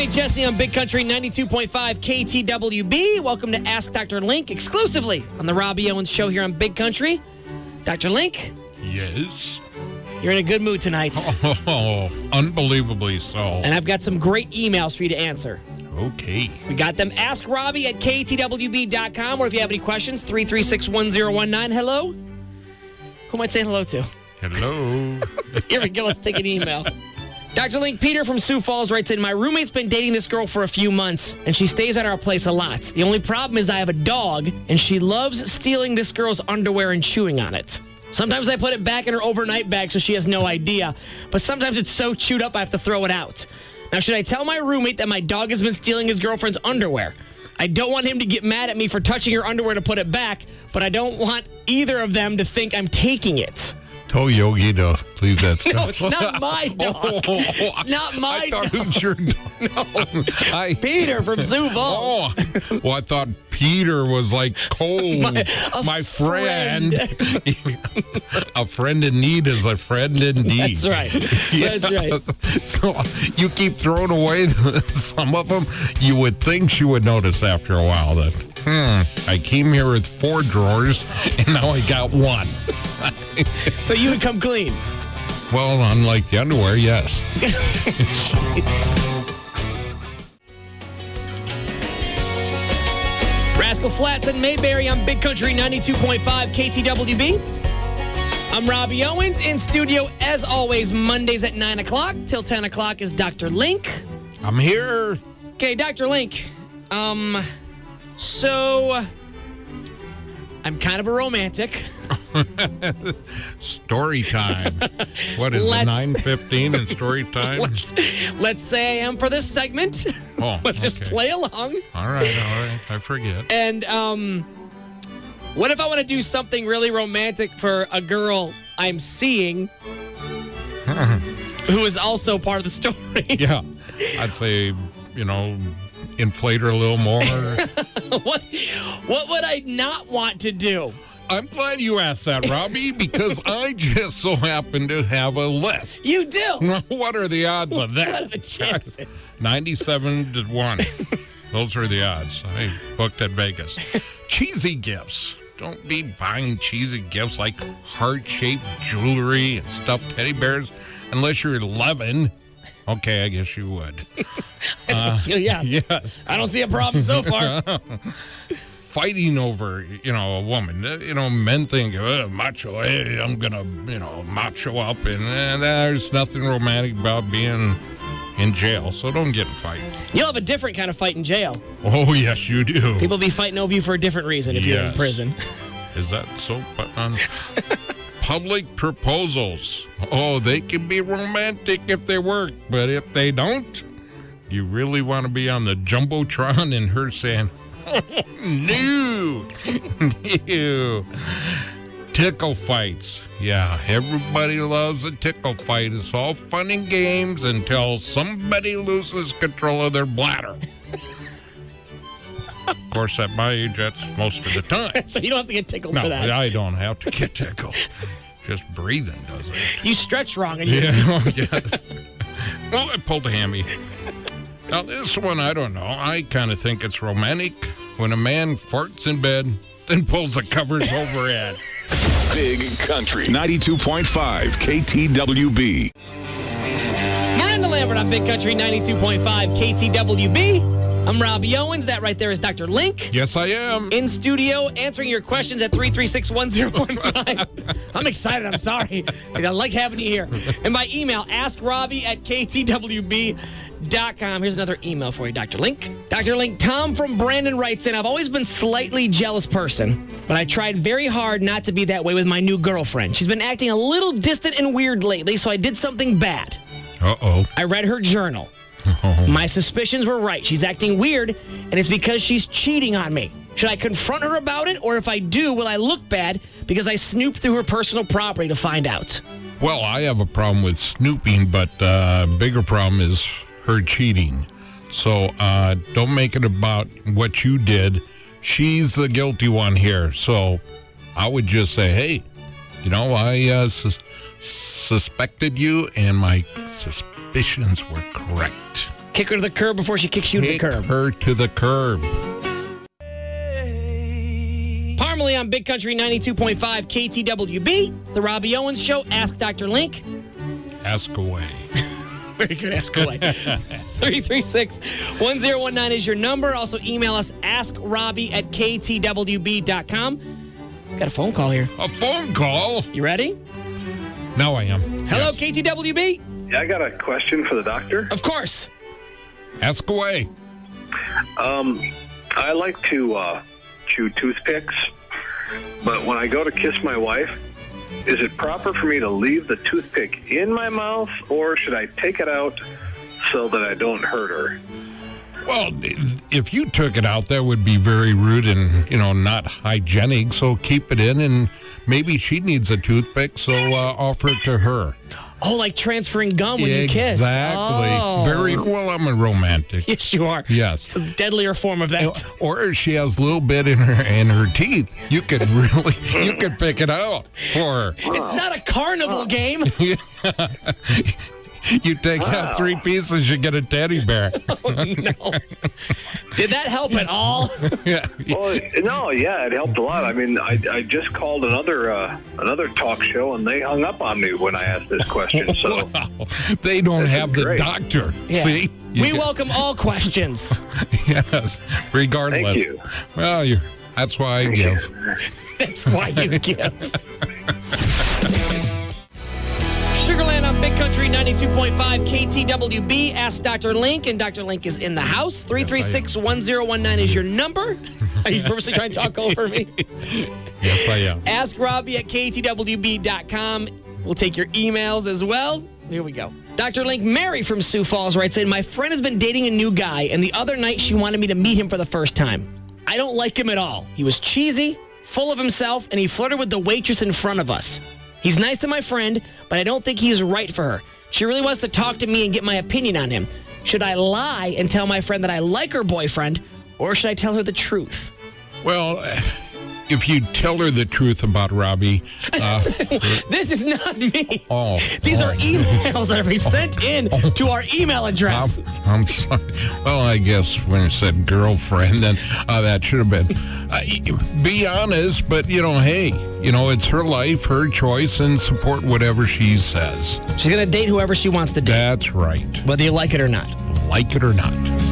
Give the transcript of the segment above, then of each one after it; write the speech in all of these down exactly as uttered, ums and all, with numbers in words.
Chesney on Big Country ninety-two point five K T W B. Welcome to Ask Doctor Link, exclusively on the Robbie Owens Show here on Big Country. Doctor Link? Yes? You're in a good mood tonight. Oh, unbelievably so. And I've got some great emails for you to answer. Okay. We got them. Ask Robbie at K T W B dot com, or if you have any questions, three three six, one zero one nine. Hello? Who am I saying hello to? Hello. Here we go. Let's take an email. Doctor Link, Peter from Sioux Falls writes in, my roommate's been dating this girl for a few months, and she stays at our place a lot. The only problem is I have a dog, and she loves stealing this girl's underwear and chewing on it. Sometimes I put it back in her overnight bag so she has no idea, but sometimes it's so chewed up I have to throw it out. Now, should I tell my roommate that my dog has been stealing his girlfriend's underwear? I don't want him to get mad at me for touching her underwear to put it back, but I don't want either of them to think I'm taking it. Tell Yogi to leave that stuff. No, it's not my dog. Oh, It's not my I thought dog. it was your dog. No. I, Peter from Sioux Falls. Oh, well, I thought Peter was like Cole, My- my, a friend. A friend in need is a friend indeed. That's right. That's right. So you keep throwing away some of them. You would think she would notice after a while that, hmm, I came here with four drawers and now I got one. So you would come clean. Well, unlike the underwear, yes. Rascal Flats and Mayberry on Big Country ninety-two point five K T W B. I'm Robbie Owens in studio as always Mondays at nine o'clock till ten o'clock is Doctor Link. I'm here. Okay, Doctor Link. Um, so I'm kind of a romantic. Story time. What is Let's- it, nine fifteen and story time? Let's, let's say I am for this segment. Oh, Let's just okay. play along. All right, all right. I forget. And um, what if I want to do something really romantic for a girl I'm seeing who is also part of the story? Yeah. I'd say, you know, inflate her a little more. what, what would I not want to do? I'm glad you asked that, Robbie, because I just so happen to have a list. You do. What are the odds of that? What are the chances? ninety-seven to one. Those are the odds. I booked at Vegas. Cheesy gifts. Don't be buying cheesy gifts like heart-shaped jewelry and stuffed teddy bears unless you're eleven. Okay, I guess you would. Uh, yeah. Yes. I don't see a problem so far. Fighting over, you know, a woman. You know, men think, oh, macho, hey, I'm going to, you know, macho up. And, and there's nothing romantic about being in jail. So don't get in a fight. You'll have a different kind of fight in jail. Oh, yes, you do. People be fighting over you for a different reason if you're in Yes. prison. Is that so? Um, public proposals. Oh, they can be romantic if they work. But if they don't, you really want to be on the Jumbotron and her saying, no, no. Tickle fights. Yeah, everybody loves a tickle fight. It's all fun and games until somebody loses control of their bladder. Of course, at my age, that's most of the time. So you don't have to get tickled No, for that. I don't have to get tickled. Just breathing does it. You stretch wrong and you Yeah, oh, yes. Well, I pulled a hammy. Now, this one, I don't know. I kind of think it's romantic when a man farts in bed, then pulls the covers overhead. Big Country ninety-two point five K T W B. Miranda Lambert on Big Country ninety-two point five K T W B. I'm Robbie Owens. That right there is Doctor Link. Yes, I am. In studio, answering your questions at three three six, one zero one nine. I'm excited. I'm sorry. I like having you here. And by email, ask Robbie at K T W B dot com. Here's another email for you, Doctor Link. Doctor Link, Tom from Brandon writes in, I've always been a slightly jealous person, but I tried very hard not to be that way with my new girlfriend. She's been acting a little distant and weird lately, so I did something bad. Uh-oh. I read her journal. My suspicions were right. She's acting weird, and it's because she's cheating on me. Should I confront her about it, or if I do, will I look bad because I snooped through her personal property to find out? Well, I have a problem with snooping, but uh, bigger problem is her cheating. So uh, don't make it about what you did. She's the guilty one here. So I would just say, hey, you know, I uh, sus- suspected you, and my suspicions were correct. Kick her to the curb before she kicks you to the Kick curb. her to the curb. Parmalee on Big Country ninety-two point five K T W B. It's the Robbie Owens Show. Ask Doctor Link. Ask away. Very good. Ask away. three three six, one zero one nine is your number. Also, email us askrobbie at k t w b dot com. Got a phone call here. A phone call? You ready? Now I am. Hello, Yes. K T W B? Yeah, I got a question for the doctor. Of course. Ask away. Um, I like to uh, chew toothpicks, but when I go to kiss my wife, is it proper for me to leave the toothpick in my mouth, or should I take it out so that I don't hurt her? Well, if you took it out, that would be very rude and, you know, not hygienic. So keep it in, and maybe she needs a toothpick, so uh, offer it to her. Oh, like transferring gum when exactly. you kiss. Oh. Very well. I'm a romantic. Yes, you are. Yes. It's a deadlier form of that. Or if she has a little bit in her in her teeth, you could really you could pick it out for her. It's not a carnival game. You take out three pieces, you get a teddy bear. Oh, no. Did that help at all? Yeah. Well, no, yeah, it helped a lot. I mean, I, I just called another uh, another talk show, and they hung up on me when I asked this question. So Wow. They don't This have is the great. doctor. Yeah. See? You We get- welcome all questions. Yes, regardless. Thank you. Well, you that's why I give. That's why you give. Sugarland on Big Country ninety-two point five K T W B. Ask Doctor Link, and Doctor Link is in the house. three three six, one zero one nine is your number. Are you purposely trying to talk over me? Yes, I am. Ask Robbie at k t w b dot com. We'll take your emails as well. Here we go. Doctor Link, Mary from Sioux Falls writes in, my friend has been dating a new guy, and the other night she wanted me to meet him for the first time. I don't like him at all. He was cheesy, full of himself, and he flirted with the waitress in front of us. He's nice to my friend, but I don't think he's right for her. She really wants to talk to me and get my opinion on him. Should I lie and tell my friend that I like her boyfriend, or should I tell her the truth? Well, if you tell her the truth about Robbie, uh, This is not me. oh, These are oh. emails that have been sent in to our email address. I'm, I'm sorry. Well, I guess when it said girlfriend, then uh, that should have been. Uh, be honest, but, you know, hey, you know, it's her life, her choice, and support whatever she says. She's going to date whoever she wants to date, That's right. whether you like it or not. Like it or not.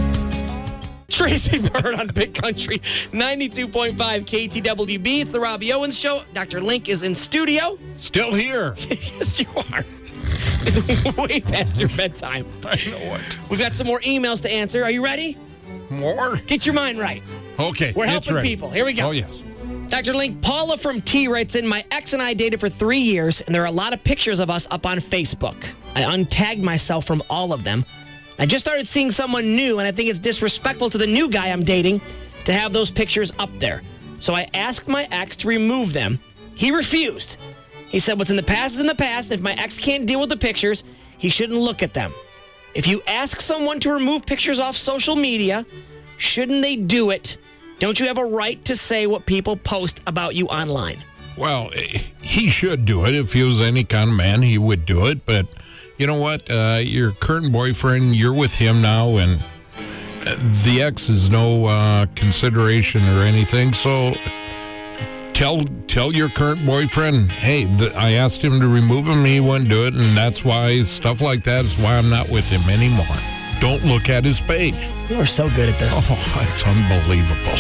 Tracy Bird on Big Country ninety-two point five K T W B. It's the Robbie Owens Show. Doctor Link is in studio. Still here. Yes, you are. It's way past your bedtime. I know it. We've got some more emails to answer. Are you ready? More? Get your mind right. Okay. We're it's helping ready. people. Here we go. Oh, yes. Doctor Link, Paula from T writes in, my ex and I dated for three years, and there are a lot of pictures of us up on Facebook. I untagged myself from all of them. I just started seeing someone new, and I think it's disrespectful to the new guy I'm dating to have those pictures up there. So I asked my ex to remove them. He refused. He said what's in the past is in the past. If my ex can't deal with the pictures, he shouldn't look at them. If you ask someone to remove pictures off social media, shouldn't they do it? Don't you have a right to say what people post about you online? Well, eh, he should do it. If he was any kind of man, he would do it. But you know what? Uh, your current boyfriend, you're with him now, and the ex is no uh, consideration or anything. So tell tell your current boyfriend, hey, the, I asked him to remove him, he wouldn't do it, and that's why stuff like that is why I'm not with him anymore. Don't look at his page. You are so good at this. Oh, it's unbelievable.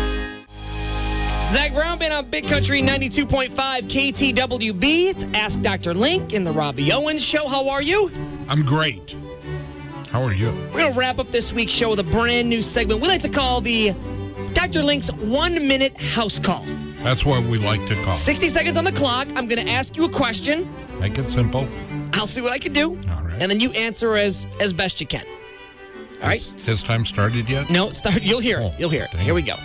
Zach Brown been on Big Country ninety-two point five K T W B. It's Ask Doctor Link in the Robbie Owens Show. How are you? I'm great. How are you? We're going to wrap up this week's show with a brand new segment we like to call the Doctor Link's one-minute house call. That's what we like to call. sixty seconds on the clock. I'm going to ask you a question. Make it simple. I'll see what I can do. All right. And then you answer as, as best you can. All right? Has his time started yet? No, start. You'll hear it. Oh, You'll hear it. dang. Here we go.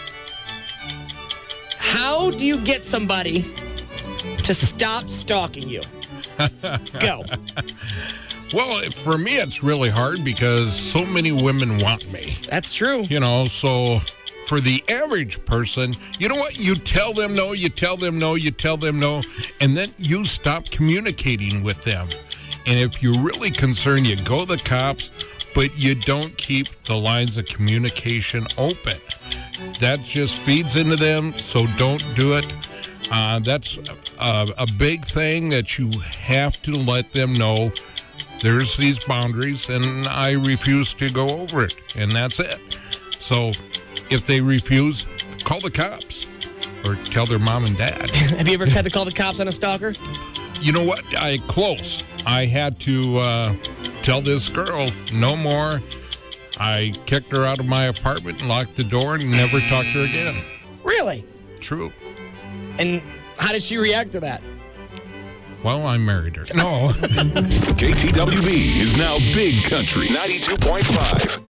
How do you get somebody to stop stalking you? Go. Well, for me, it's really hard because so many women want me. That's true. You know, so for the average person, you know what? You tell them no, you tell them no, you tell them no, and then you stop communicating with them. And if you're really concerned, you go to the cops, but you don't keep the lines of communication open. That just feeds into them, so don't do it. Uh, that's a, a big thing that you have to let them know. There's these boundaries, and I refuse to go over it, and that's it. So if they refuse, call the cops or tell their mom and dad. Have you ever had to call the cops on a stalker? You know what? I close. I had to uh, tell this girl no more. I kicked her out of my apartment and locked the door and never talked to her again. Really? True. And how did she react to that? Well, I married her. No. K T W B is now Big Country ninety-two point five.